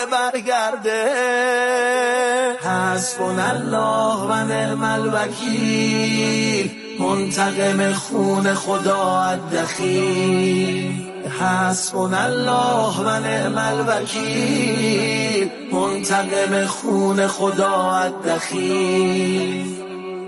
برگرده. حسبنا الله و نعم الوکیل، منتقم خون خدا الدخیل. حسبنا الله و نعم الوکیل، منتقم خون خدا الدخیل.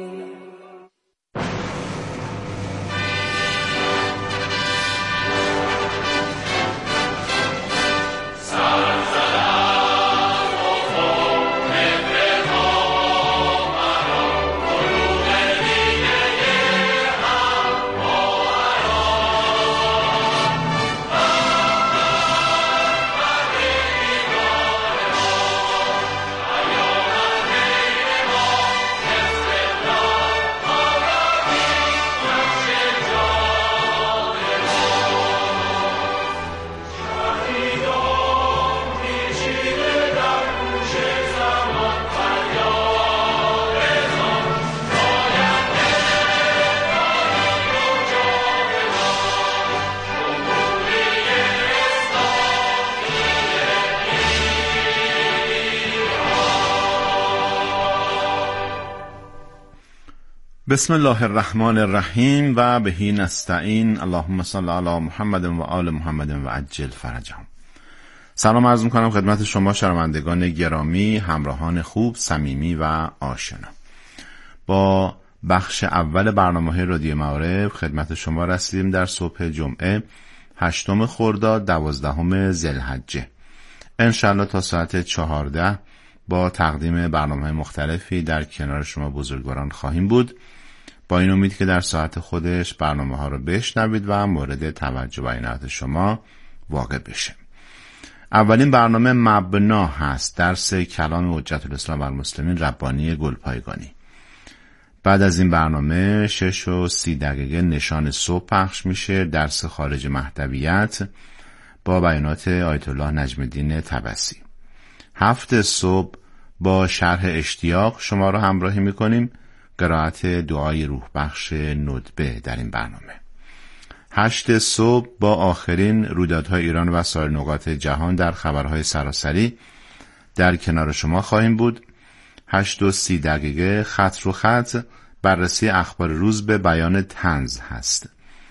بسم الله الرحمن الرحیم و بهی نستعین. اللهم صل علی محمد و آل محمد و عجل فرجهم. سلام عرض میکنم خدمت شما شنوندگان گرامی، همراهان خوب، صمیمی و آشنا. با بخش اول برنامه رادیو معارف خدمت شما رسیدیم در صبح جمعه 8 خرداد 12 ذوالحجه. انشالله تا ساعت 14 با تقدیم برنامه مختلفی در کنار شما بزرگواران خواهیم بود، با این امید که در ساعت خودش برنامه ها رو بشنوید و مورد توجه و عنایت شما واقع بشه. اولین برنامه مبنا هست، درس کلام حجت الاسلام و المسلمین ربانی گلپایگانی. بعد از این برنامه 6:30 نشان صبح پخش میشه، درس خارج مهدویت با بیانات آیت الله نجم الدین طبسی. 7 صبح با شرح اشتیاق شما رو همراهی میکنیم، قرائت دعای روح بخش ندبه در این برنامه. 8 صبح با آخرین رویدادهای ایران و سایر نقاط جهان در خبرهای سراسری در کنار شما خواهیم بود. 8:30 خط رو خط بررسی اخبار روز به بیان طنز هست.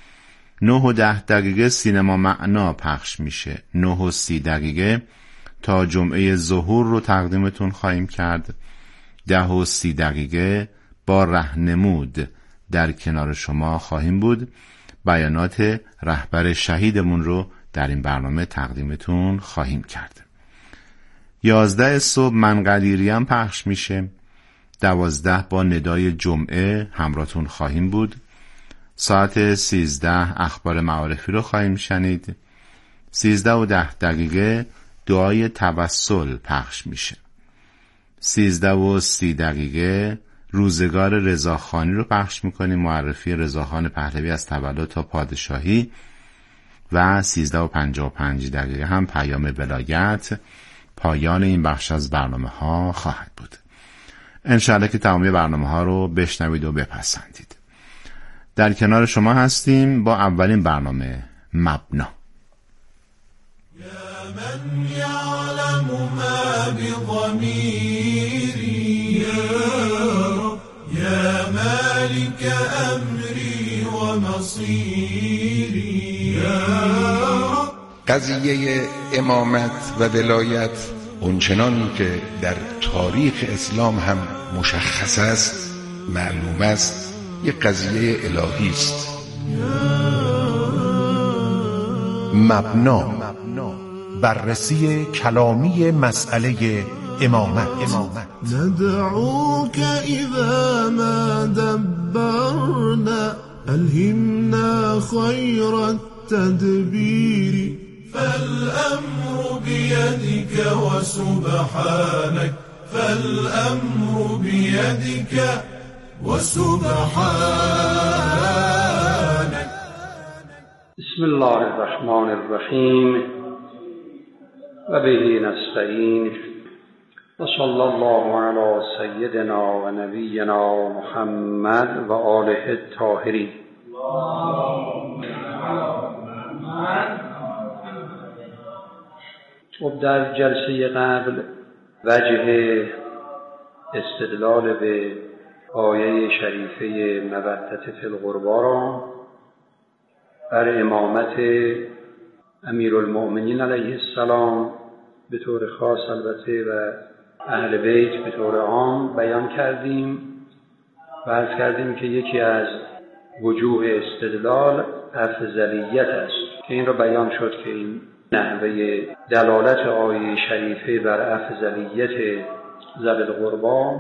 9:10 سینما معنا پخش میشه. 9:30 تا جمعه ظهور رو تقدیمتون خواهیم کرد. 10:30 با رهنمود در کنار شما خواهیم بود. بیانات رهبر شهیدمون رو در این برنامه تقدیمتون خواهیم کرد. 11 صبح منقلیریم پخش میشه. 12 با ندای جمعه همراهتون خواهیم بود. ساعت 13 اخبار معارفی رو خواهیم شنید. 13:10 دعای توسل پخش میشه. 13:30 روزگار رضاخانی رو پخش میکنیم، معرفی رضاخان پهلوی از تولد تا پادشاهی. و 13:55 هم پیام ولایت پایان این بخش از برنامه ها خواهد بود. انشاءالله که تمامی برنامه ها رو بشنوید و بپسندید. در کنار شما هستیم با اولین برنامه مبنا. یا من یعلم ما بضمیری یا مالک امری و مصیری. قضیه امامت و ولایت اونچنان که در تاریخ اسلام هم مشخص است، معلوم است، یک قضیه الهی است. مبنا، بررسی کلامی مسئله امامت. ندعوك اذا ما دبرنا الهمنا خير التدبير فالامر بيدك وسبحانك فالامر بيدك وسبحانك. بسم الله الرحمن الرحیم و به نستعین و صلی الله علی سیدنا و نبینا محمد و آله الطاهرین. خب در جلسه قبل وجه استدلال به آیه شریفه مودت فی القربی را بر امامت امیرالمؤمنین علیه السلام به طور خاص البته و اهل بیت به طور عام بیان کردیم و عرض کردیم که یکی از وجوه استدلال افضلیت است که این را بیان شد که این نحوه دلالت آیه شریفه بر افضلیت ذوی القربی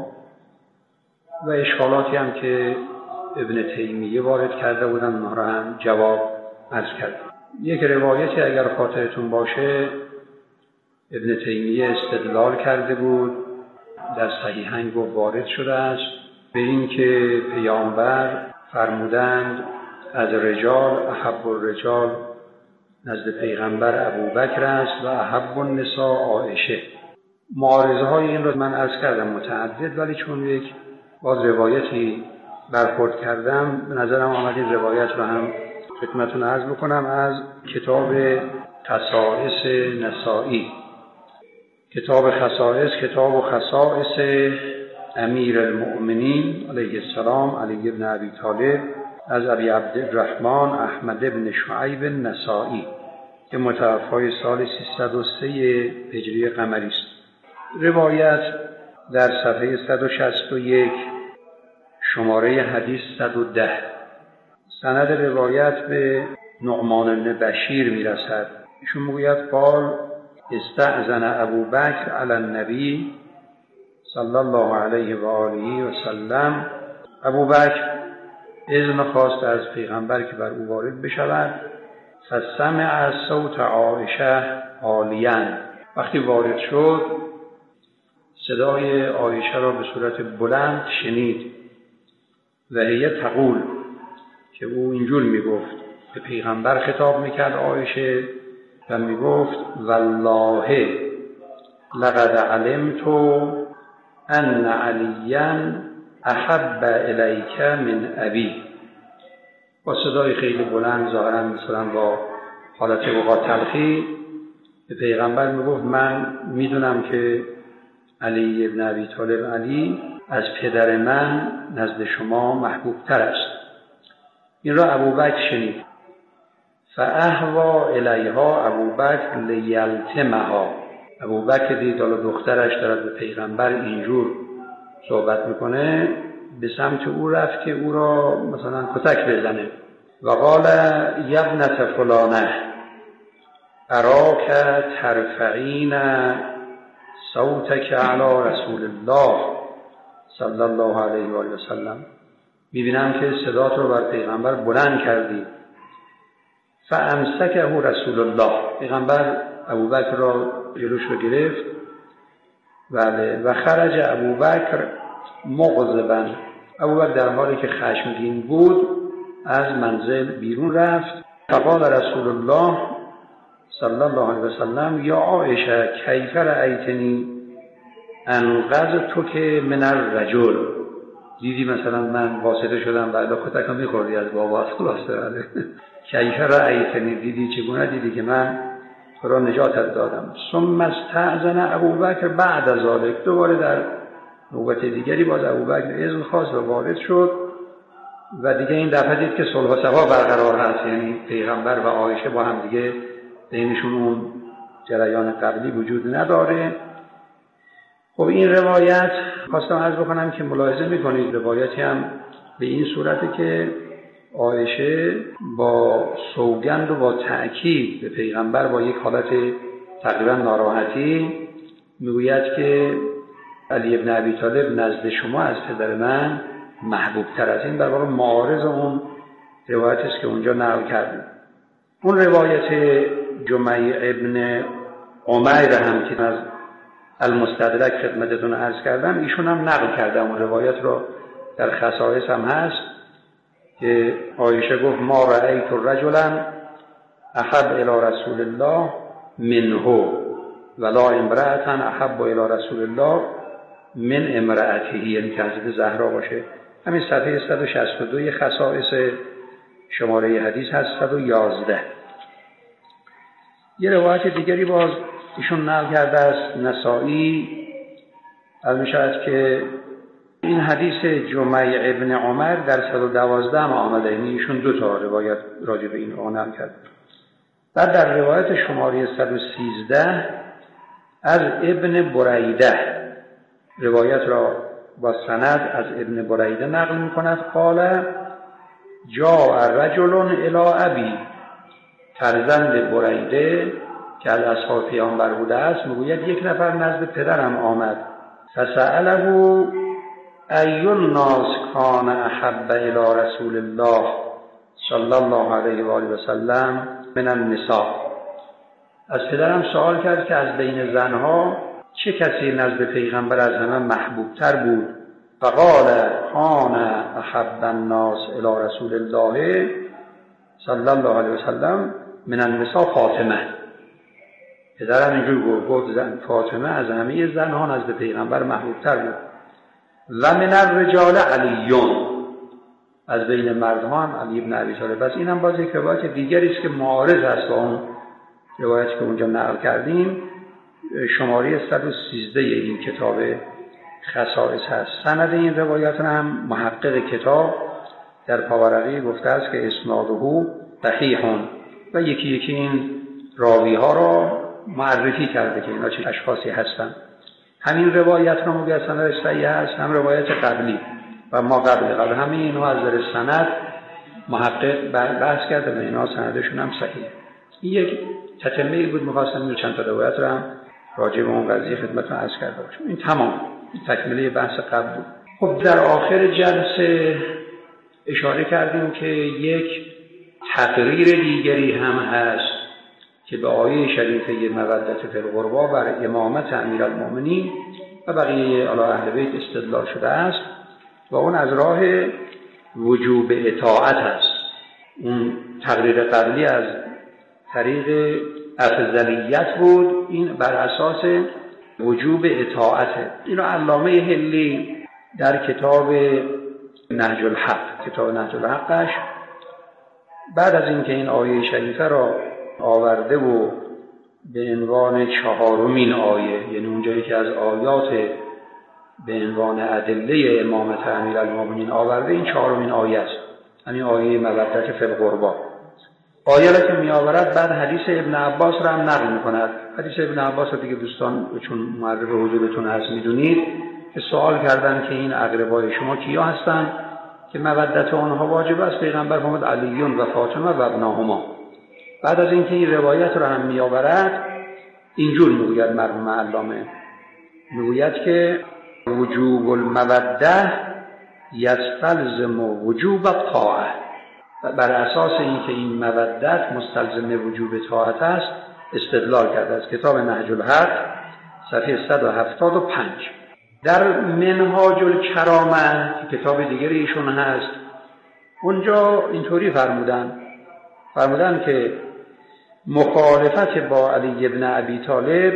و اشکالاتی هم که ابن تیمیه وارد کرده بودن اونها را هم جواب عرض کردیم. یک روایتی اگر خاطرتون باشه ابن تیمیه استدلال کرده بود در صحیحین وارد شده است به این که پیامبر فرمودند از رجال احب الرجال نزد پیغمبر ابوبکر است و احب النساء عایشه. معارضه های این رو من عرض کردم متعدد، ولی چون یک باز روایتی برخورد کردم به نظرم آمد این روایت رو هم خدمتتون عرض بکنم از کتاب خصائص نسائی. کتاب خصائص کتاب خصائص امیر المؤمنین علیه السلام علی بن ابی طالب از ابی عبدالرحمن احمد بن شعیب نسائی که متوفای سال 303 هجری قمری است. روایت در صفحه 161 شماره حدیث 110. سند روایت به نعمان بن بشیر میرسد. ایشون میگوید قال استأذن ابوبکر علی النبی صلی الله علیه و آله و سلم. ابوبکر اذن خواست از پیغمبر که بر او وارد بشود. فسمع صوت عایشه عالیا. وقتی وارد شد صدای عایشه را به صورت بلند شنید و هی تقول که او اینجور میگفت، به پیغمبر خطاب میکرد عایشه و میگفت والله لقد علمت ان علیا احب الیک من ابی. با صدای خیلی بلند ظاهرا مثلا با حالت وقار تلخی به پیغمبر میگفت من میدونم که علی ابن ابی طالب علی از پدر من نزد شما محبوب تر است. این را ابوبکر شنید. فاهوا الیها ابوبکر لیلتمها. ابوبکر دید حالا دخترش دارد به پیغمبر اینجور صحبت میکنه، به سمت او رفت که او را مثلا کتک بزنه. و قال یبنت فلانه اراک ترفعین صوتک علی رسول الله صلی الله علیه و آله و سلم. میبینم که صدات رو بر پیغمبر بلند کردی. فامسکه رسول الله. پیغمبر ابوبکر را جلوش رو گرفت. بله. و خرج ابوبکر مغضبا. ابوبکر در حالی که خشمگین بود از منزل بیرون رفت. فقال رسول الله صلی الله علیه و سلم یا عایشه کیف رأیتنی انقذتک من الرجل. دیدی مثلا من واسطه شدم بعد کتک میخوردی از بابا خلاصه. کیف رأیتنی دیدی چگونه دیدی که من تو را نجاتت دادم. ثم استأذن ابوبکر بعد از ذلک. دوباره در نوبت دیگری باز ابوبکر اذن خواست و وارد شد و دیگه این دفعه دید که صلح و صفا برقرار هست، یعنی پیغمبر و عایشه با هم دیگه بینشون اون جریان قبلی وجود نداره. خب این روایت خواستم عرض بکنم که ملاحظه میکنید روایتی هم به این صورته که عایشه با سوگند و با تأکید به پیغمبر با یک حالت تقریبا ناراحتی میگوید که علی ابن ابی طالب نزد شما از پدر من محبوب تر است. این در واقع معارض اون روایت است که اونجا نقل کردیم. اون روایت جمیع ابن عمیر هم که از المستدرک خدمتتون عرض کردم ایشون هم نقل کرده. اون روایت رو در خصائص هم هست که عایشه گفت ما رأیت رجلا احب الی رسول الله منه ولا امرأة احب الی رسول الله من امرأته. یعنی که حضرت زهرا باشه. همین صفحه 162 خصائص شماره حدیث هست 111. یه روایت دیگری باز ایشون نقل کرده است نسائی از میشود که این حدیث جمیع ابن عمر در 112 آمده، یعنی ایشون 2 تا روایت راجع به این نقل کرد. بعد در روایت شماره 113 از ابن بریده روایت را با سند از ابن بریده نقل می‌کند. قال جاء رجل الی ابی، فرزند بریده که از اصحاب پیامبر بوده است میگوید یک نفر نزد پدرم آمد، فسأله ای الناس کان احب الی رسول الله صلی الله علیه و آله و سلم من النساء. از پدرم سوال کرد که از بین زنها چه کسی نزد پیغمبر از همه محبوب تر بود؟ فقال کان احب الناس الی رسول الله صلی الله علیه و سلم من النساء فاطمه. پدرم اینجور گفت فاطمه از همه زنها نزد پیغمبر محبوب تر بود. و من الرجال علیون، از بین مردها هم علی ابن ابی طالب. بس این هم باز یک روایت دیگری است که معارض است با اون روایتی که اونجا نقل کردیم. شماره 113 این کتاب خصائص هست. سند این روایت هم محقق کتاب در پاورقی گفته است که اسناده صحیح و یکی یکی این راوی ها را معرفی کرده که اینا چه اشخاصی هستند. همین روایت را میگه سندش صحیح است، هم روایت قبلی و ما قبل همین اینها از در سند محقق بحث کرده و اینا سندشون هم صحیح. این یک تتمه‌ای بود، می‌خواستم چند تا روایت را هم راجع به اون قضیه خدمتتون عرض کرده باشم. این تمام تکمیل بحث قبل بود. خب در آخر جلسه اشاره کردیم که یک تقریر دیگری هم هست که به آیه شریفه مودت فی القربی بر امامت امیرالمؤمنین و بقیه اهل بیت استدلال شده است و اون از راه وجوب اطاعت است. اون تقریر قبلی از طریق افضلیت بود، این بر اساس وجوب اطاعته. اینو علامه حلی در کتاب نهج الحقش بعد از اینکه این آیه شریفه را آورده و به عنوان 4مین آیه، یعنی اونجایی که از آیات به عنوان ادله امامت امیرالمؤمنین آورده، این 4مین آیه است، یعنی آیه مودت فی القربی. آیه را که می آورد بعد حدیث ابن عباس را هم نقل می کند. حدیث ابن عباس را دیگه دوستان چون معرف حضورتون هست میدونید که سوال کردن که این اقربای شما کیا هستند که مودت آنها واجب است؟ پیغمبر فرمود علیون و فاطمه و ابناهما. بعد از اینکه این روایت را هم می آورد اینجور میگوید مرحوم علامه، میگوید که وجوب الموده یستلزم وجوب الطاعه. بر اساس اینکه این مودت مستلزم وجوب طاعت است استدلال کرده از کتاب نهج الحق صفحه 175. در منهاج الکرامه کتاب دیگری ایشون هست، اونجا اینطوری فرمودن که مخالفت با علی ابن ابی طالب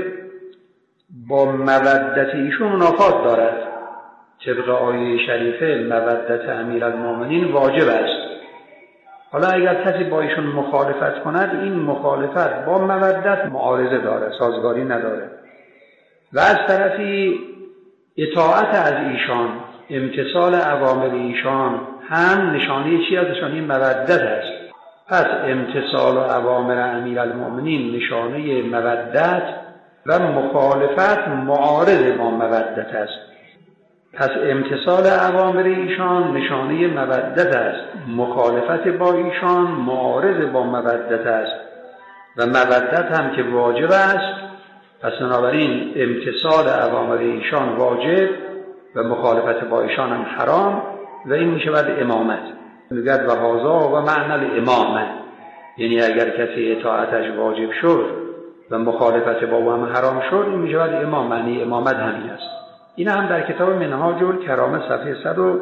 با مودت ایشون منافات دارد. طبق آیه شریفه مودت امیرالمؤمنین واجب است. حالا اگر کسی با ایشون مخالفت کند، این مخالفت با مودت معارضه داره، سازگاری نداره. و از طرفی اطاعت از ایشان، امتثال اوامر ایشان هم نشانه چی از نشانه مودت است. پس امتثال اوامر امیرالمؤمنین نشانه مودت و مخالفت معارض با مودت است. پس امتثال اوامر ایشان نشانه مودت است، مخالفت با ایشان معارض با مودت است و مودت هم که واجب است. پس بنابراین امتثال اوامر ایشان واجب و مخالفت با ایشان هم حرام و این می شود امامت. میگد و هذا و معنی الامامه، یعنی اگر کسی اطاعتش واجب شد و مخالفت با او هم حرام شد، این می شود امام، معنی امامت همین است. این هم در کتاب منهاج الکرامه صفحه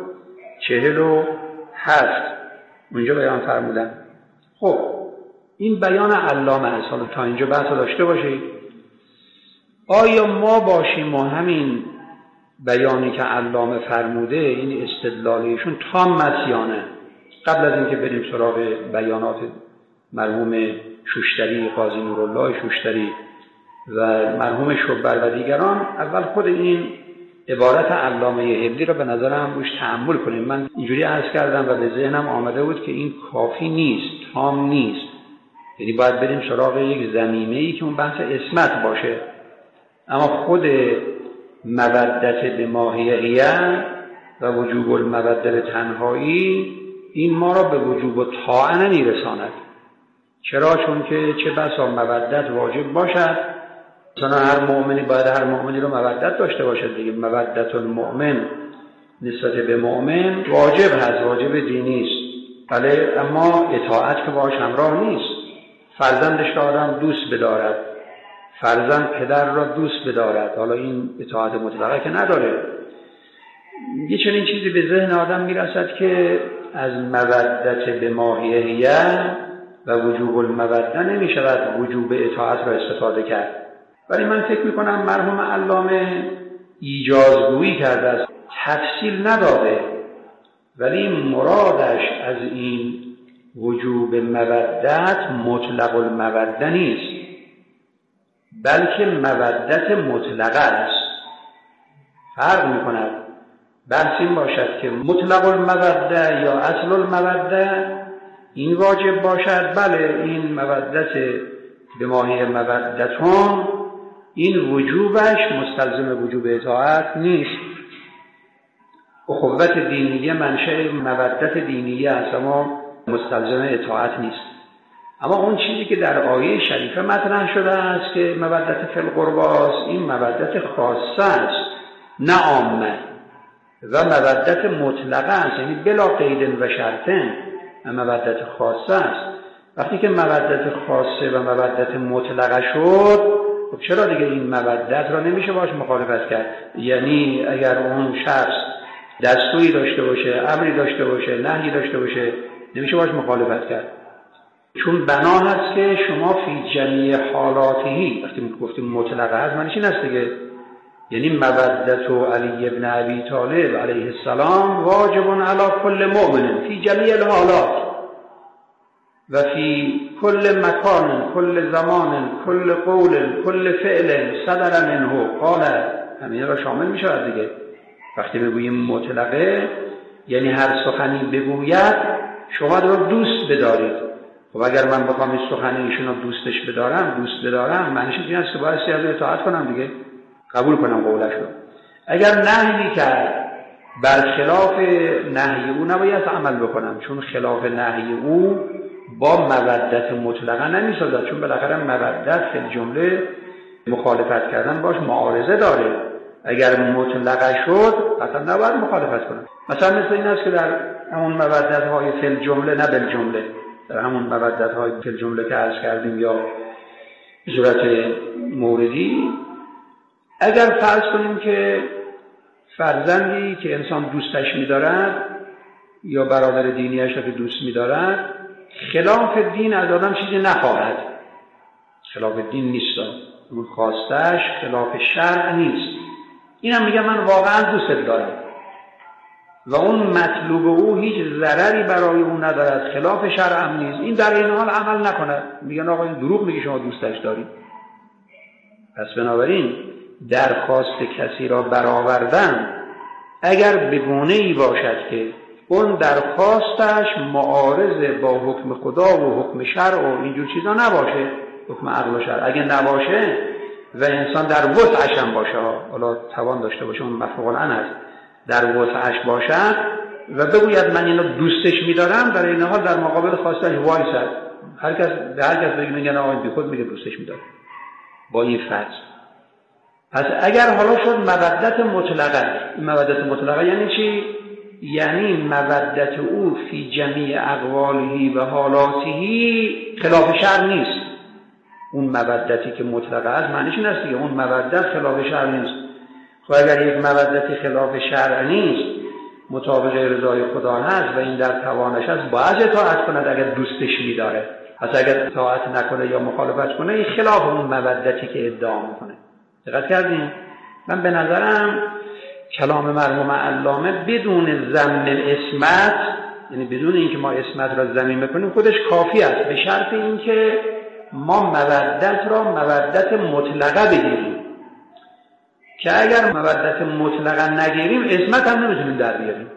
147 اونجا بیان فرمودن. خب این بیان علامه است. حالا تا اینجا بحث داشته باشید. آیا ما باشیم و همین بیانی که علامه فرموده این استدلالیشون تام است یا نه؟ قبل از اینکه بریم سراغ بیانات مرحوم شوشتری، قاضی نورالله شوشتری و مرحوم شبر و دیگران، اول خود این عبارت علامه حبلی را به نظرم روش تأمل کنیم. من اینجوری عرض کردم و به ذهنم آمده بود که این کافی نیست، تام نیست، یعنی باید بریم سراغ یک زمینه‌ای که اون بحث عصمت باشه. اما خود مودت به ماهیه و وجوب المودت به تنهایی این ما را به وجوب طاعه نمیرساند. چرا؟ چون که چه بسا مودت واجب باشد، مثلا هر مؤمنی باید هر مؤمنی رو مودت داشته باشد دیگه. مودت المؤمن نسبت به مؤمن واجب هست، واجب دینی است، بله، اما اطاعت که باش همراه نیست. فرزندش را آدم دوست بدارد، فرزند پدر را دوست بدارد، حالا این اطاعت مطلقه که نداره. یه چنین چیزی به ذهن آدم میرسد که از مودت به ماهیه و وجوب المودت نمی شود وجوب اطاعت را استفاده کرد. ولی من فکر میکنم مرحوم علامه ایجازگویی کرده است، تفصیل نداده، ولی مرادش از این وجوب مودت مطلق المودت نیست، بلکه مودت مطلقه است. فرق میکند. بحث این باشد که مطلق المودت یا اصل المودت این واجب باشد، بله این مودت به ماهی مودتون این وجوبش مستلزم وجوب اطاعت نیست. اخوت دینیه منشأ مودت دینیه است اما مستلزم اطاعت نیست. اما اون چیزی که در آیه شریفه مطرح شده است که مودت فی القربا است، این مودت خاصه است نه عامه، و مودت مطلقه است، یعنی بلا قید و شرط. مودت خاصه است. وقتی که مودت خاصه و مودت مطلقه شد، خب چرا دیگه این مودت را نمیشه باش مخالفت کرد؟ یعنی اگر اون شخص دستوری داشته باشه، امری داشته باشه، نهی داشته باشه، نمیشه باش مخالفت کرد، چون بنا هست که شما فی جمیع حالاتهی، وقتی گفتیم مطلقه هست معنیش این است دیگه، یعنی مودت علی ابن ابی طالب علیه السلام واجب علی کل مؤمن فی جمیع الحالات و فی کل مکان، کل زمان، کل قول، کل فعل صدر منه قال، همین را شامل می شود دیگه. وقتی بگوییم مطلقه یعنی هر سخنی بگوید شما رو دوست بدارید. خب اگر من بخوام این سخن ایشون رو دوست بدارم معنیش این است که باید از اطاعت کنم دیگه، قبول کنم قولش رو. اگر نهی کرد بر خلاف نهی او نباید عمل بکنم، چون خلاف نهی او با مودت مطلقه نمیسازد، چون بالاخره مودت فی الجمله مخالفت کردن باش معارضه داره. اگر مطلقه شد اصلا نباید مخالفت کنم. مثلا مثل این است که در همون مودت های فی الجمله نه بالجمله، در همون مودت های فی الجمله که عرض کردیم یا صورت موردی، اگر فرض کنیم که فرزندی که انسان دوستش می‌دارد یا برادر دینیش را که دوست می‌دارد خلاف دین از آدم چیزی نخواهد، خلاف دین نیست، اون خواستش خلاف شرع نیست، اینم میگه من واقعا دوستت دارم و اون مطلوب او هیچ ضرری برای اون ندارد، خلاف شرع هم نیست، این در این حال عمل نکند، میگن آقا این دروغ میگه شما دوستش دارید. پس بنابراین درخواست کسی را برآوردن اگر به گونه‌ای باشد که اون درخواستش معارض با حکم خدا و حکم شرع و اینجور چیزا نباشه، حکم عقل و شرع اگه نباشه و انسان در وسعش هم باشه، حالا توان داشته باشه، اون مفعول ان است، در وسعش باشد و بگوید من اینو دوستش می‌دارم، در این حال در مقابل خواستش وایسد، هر کس بگه آقا این بیخود میگه دوستش می‌دارم با این فرض. پس اگر حالا شد مودت مطلقه، مودت مطلقه یعنی چی؟ یعنی مودت او فی جمیع اقوالهی و حالاتهی خلاف شرع نیست. اون مودتی که مطلقه است معنیش این است که اون مودت خلاف شرع نیست. خب اگر یک مودتی خلاف شرع نیست، مطابق رضای خدا هست و این در توانش است، باید اطاعت کند اگر دوستش می‌داره. پس اگر اطاعت نکنه یا مخالفت کنه، این خلاف اون مودتی که ادعا میکنه. دقت کردین؟ من به نظرم کلام مرحوم علامه بدون ضمن العصمت، یعنی بدون اینکه ما عصمت را ضمین بکنیم، خودش کافی است، به شرط اینکه ما مودت را مودت مطلقه بگیریم، که اگر مودت مطلقه نگیریم عصمت هم نمیتونیم در بیاریم.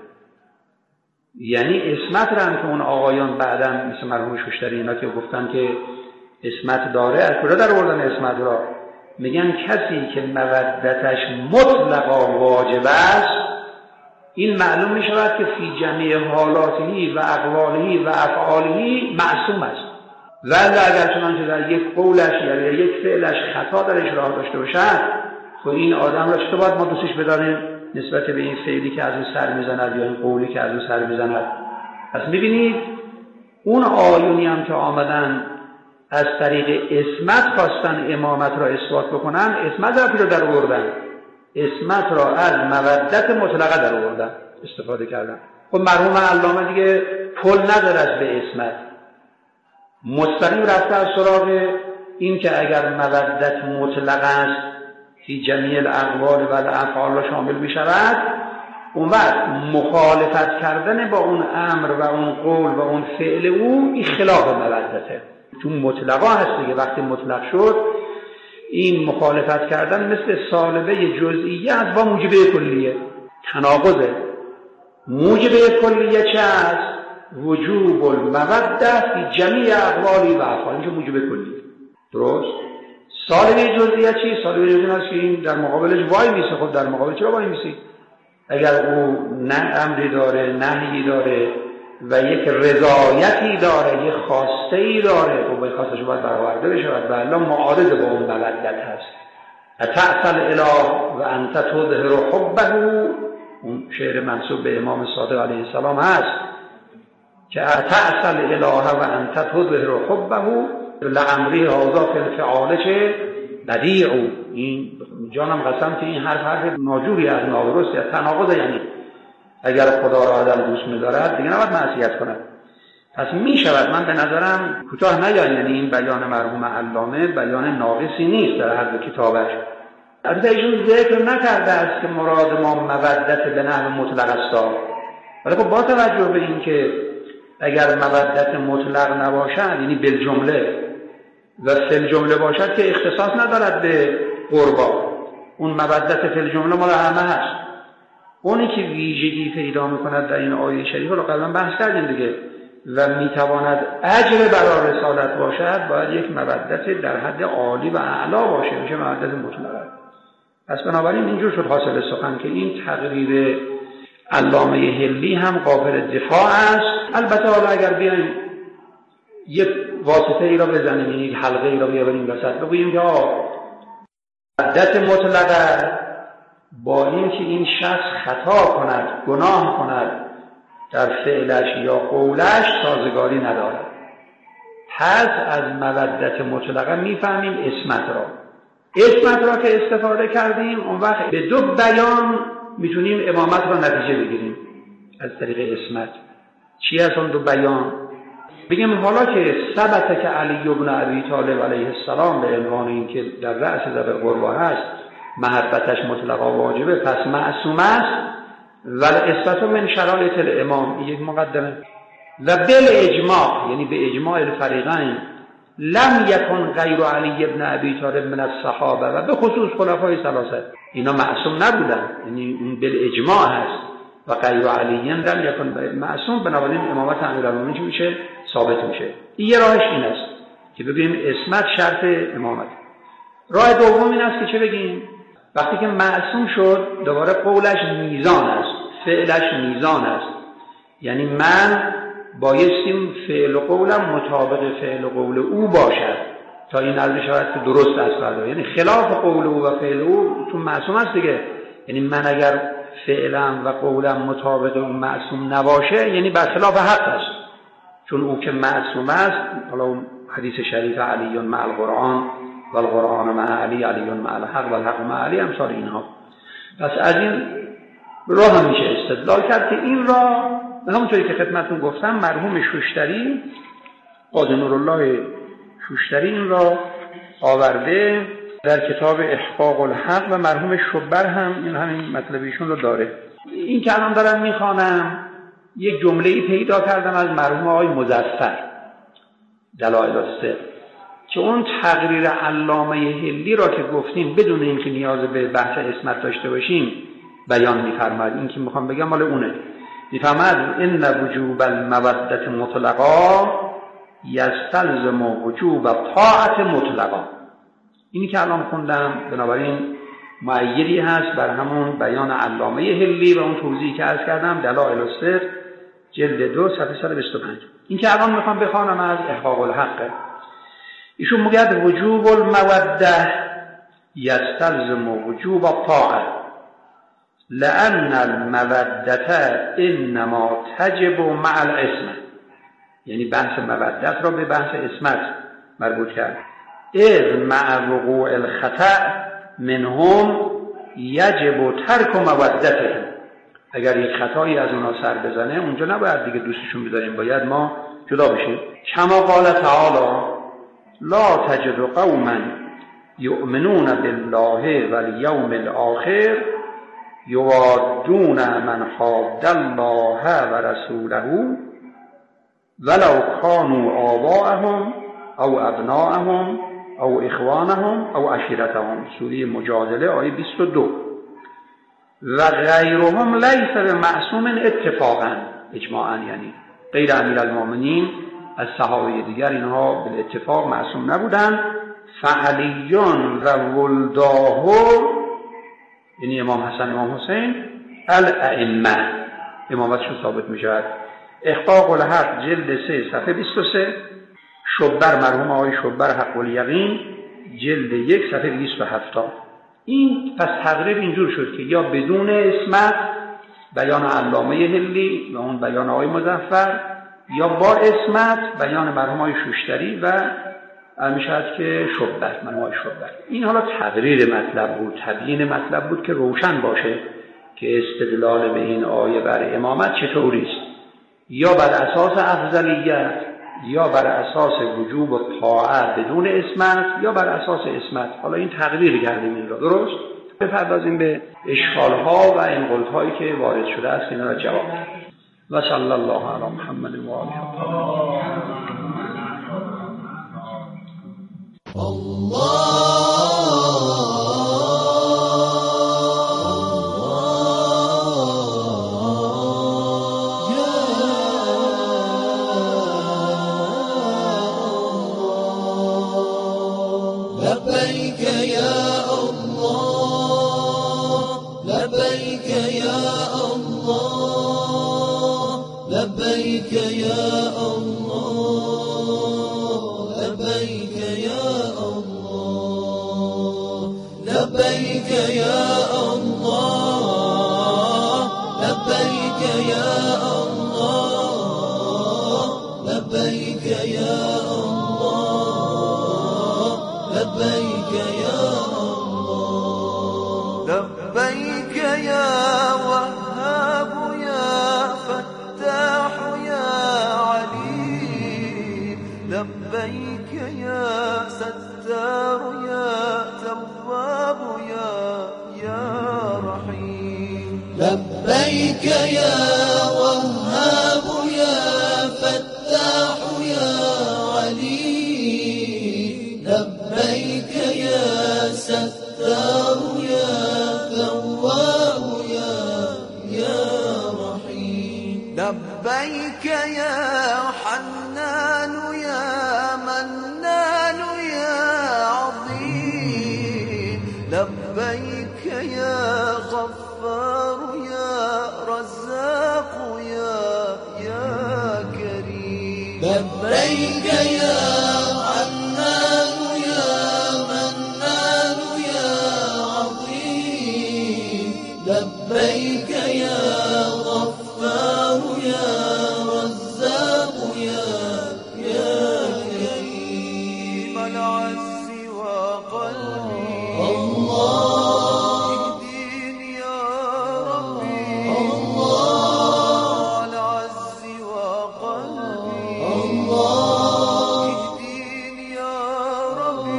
یعنی عصمت را هم که اون آقایان بعداً مثل مرحوم شوشتری اینا که گفتن که عصمت داره، از کجا در آوردن عصمت را؟ میگن کسی که مودتش مطلقا واجب است، این معلوم میشود که فی جمیع حالاته و اقواله و افعاله معصوم است. ولی اگر چنانچه در یک قولش یا یک فعلش خطا درش راه داشته باشد، خب این آدم را چطور باید ما دوستش بداریم نسبت به این فعلی که از اون سر میزند یا این قولی که از اون سر میزند؟ پس میبینید اون آیونی هم که آمدن از طریق عصمت خواستن امامت را اثبات بکنن، عصمت را در آوردن، عصمت را از مودت مطلقه در آوردن استفاده کردن. خب مرحوم علامه دیگه پل نداره از به عصمت، مستقیم رفته از سراغ این که اگر مودت مطلقه است فی جمیع الاقوال و الافعال را شامل می شود، اون وقت مخالفت کردن با اون امر و اون قول و اون فعل او این خلاف مودته، چون مطلقا هست دیگه. وقتی مطلق شد این مخالفت کردن مثل سالبه جزئیه است با موجبه کلیه، تناقضه. موجبه کلیه چه است؟ وجوب الموده فی جمیع اقوال و افعال، اینجا موجبه کلیه. درست؟ سالبه جزئیه چی؟ سالبه جزئیه است که این در مقابلش وای میسه. خب در مقابل چرا وای میسی؟ اگر او نه امری داره، نهی داره و یک رضایتی داره، یک خواسته‌ای داره، خب باید خواستش باید برآورده بشه و الا معارض با اون مودت هست. اتعصل اله و انت تظهر حبه، اون شعر منسوب به امام صادق علیه السلام هست که اتعصل اله و انت تظهر حبه لعمری هذا فی الفعال چه بدیع. این جانم قسم که این حرف ناجوری از نادرستی از تناقض. یعنی اگر خدا را آدم دوست می‌دارد دیگه نباید معصیت کند. پس میشود، من به نظرم کوتاه نیایم، یعنی این بیان مرحوم علامه بیان ناقصی نیست در هر کتابش. البته ایشون ذکر نکرده است که مراد ما مودت به نحو مطلق است، ولی خب با توجه به این که اگر مودت مطلق نباشد، یعنی بالجمله و فی الجمله باشد، که اختصاص ندارد به قربا، اون مودت فی الجمله مال همه هست. اونی که ویژگی پیدا میکند در این آیه شریفه رو قبلا بحث کردیم دیگه و میتواند اجر برای رسالت باشد، باید یک مودت در حد عالی و اعلا باشه، میشه مودت مطلقه. پس بنابراین اینجور شد حاصل سخن که این تقریر علامه حلی هم قابل دفاع است. البته حالا اگر بیایم یک واسطه ای را بزنیم، یک حلقه ای را بیاوریم وسط، بگوییم که مودت مطلقه با این که این شخص خطا کند، گناه کند در فعلش یا قولش، سازگاری ندارد. پس از مودت مطلقه میفهمیم عصمت را. عصمت را که استفاده کردیم، اون وقت به دو بیان میتونیم امامت را نتیجه بگیریم از طریق عصمت. چی از اون دو بیان؟ بگیم حالا که ثبت که علی بن ابی طالب علیه السلام به عنوان این که در رأس ذبح قربا هست محبتش مطلقا واجبه، پس معصوم است. ولی اثبات من شرایط الامام، یک مقدمه. و بالاجماع، یعنی به اجماع الفریقین، لم یکن غیر علی ابن ابی طالب من الصحابه و به خصوص خلفای ثلاثه، اینا معصوم نبودن، یعنی اون بالاجماع هست. و غیر علی لم یکن معصوم، بنابراین امامت امیرالمومنین چی میشه؟ ثابت میشه. یه راهش این است که بگیم عصمت شرط امامت. راه دوم این است که چه بگیم؟ وقتی که معصوم شد، دوباره قولش میزان است، فعلش میزان است. یعنی من بایستیم فعل و قولم مطابق فعل و قول او باشد تا این عرض شود که درست است فردا. یعنی خلاف قول او و فعل او چون معصوم است دیگه، یعنی من اگر فعلم و قولم مطابق اون معصوم نباشه، یعنی برخلاف حق است، چون او که معصوم است. حالا حدیث شریف علی مع القرآن و القرآن مع علی، علی مع الحق و الحق مع علی، امثال اینها. پس از این راه هم میشه استدلال کرد که این راه همونطوری که خدمتتون گفتم مرحوم شوشتری، قاضی نورالله شوشتری این را آورده در کتاب احقاق الحق و مرحوم شبر هم این همین مطلب ایشون رو داره. این که الان دارم میخوانم یک جمله‌ای پیدا کردم از مرحوم آقای مظفر دلائل السر که اون تقریر علامه حلی را که گفتیم بدون اینکه نیاز به بحث اسمت داشته باشیم بیان می‌فرماید. این که میخوام بگم مال اونه. می‌فرماید ان وجوب المودة مطلقا یستلزم وجوب طاعت مطلقا. اینی که الان خوندم بنابراین مؤیدی هست بر همون بیان علامه حلی و اون توضیحی که عرض کردم دلائل الصدق جلد 2 صفحه 125. این که الان میخوام بخوانم از احقاق الحق. ایشون میگه وجوب المودة یستلزم وجوب الطاعه لأن المودة انما تجب مع العصمة. یعنی بحث مودت را به بحث عصمت مربوط کرد. اذ مع وقوع الخطأ منهم یجب ترک مودتهم. اگر یک خطایی از اونا سر بزنه اونجا نباید دیگه دوستشون بداریم، باید ما جدا بشیم. کما قال تعالی لا تجد قوما یؤمنون بالله والیوم الاخر یوادون من حاد الله و رسوله ولو كانوا آباءهم او ابناءهم او اخوانهم او عشیرتهم. سوره مجادله آیه 22. و غیرهم لیس بمعصوم اتفاقا اجماعا، یعنی غیر امیرالمؤمنین از صحابه دیگر اینها به اتفاق معصوم نبودند. فعلیون و ولداه، یعنی امام حسن امام حسین الائمه امامتشون ثابت می شود. احقاق الحق جلد 3 صفحه 23. شبر مرحوم آقای شبر حق الیقین جلد 1 صفحه 270. این پس تقریر اینجور شد که یا بدون اسمت بیان علامه حلی و اون بیان آقای مظفر، یا با اسمت بیان مرحوم آقای شوشتری و میشود که شبر مرحوم آقای شبر. این حالا تقریر مطلب بود، تبیین مطلب بود که روشن باشه که استدلال به این آیه بر امامت چطوری است، یا بر اساس افضلیت یا بر اساس وجوب و طاعت بدون اسمت یا بر اساس اسمت. حالا این تقریر کردیم این را. درست بپردازیم به اشکال‌ها و انقلاب‌هایی که وارد شده است، اینا را جواب بدیم. و صلی الله علی محمد و آله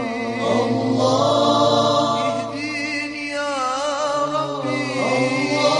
الله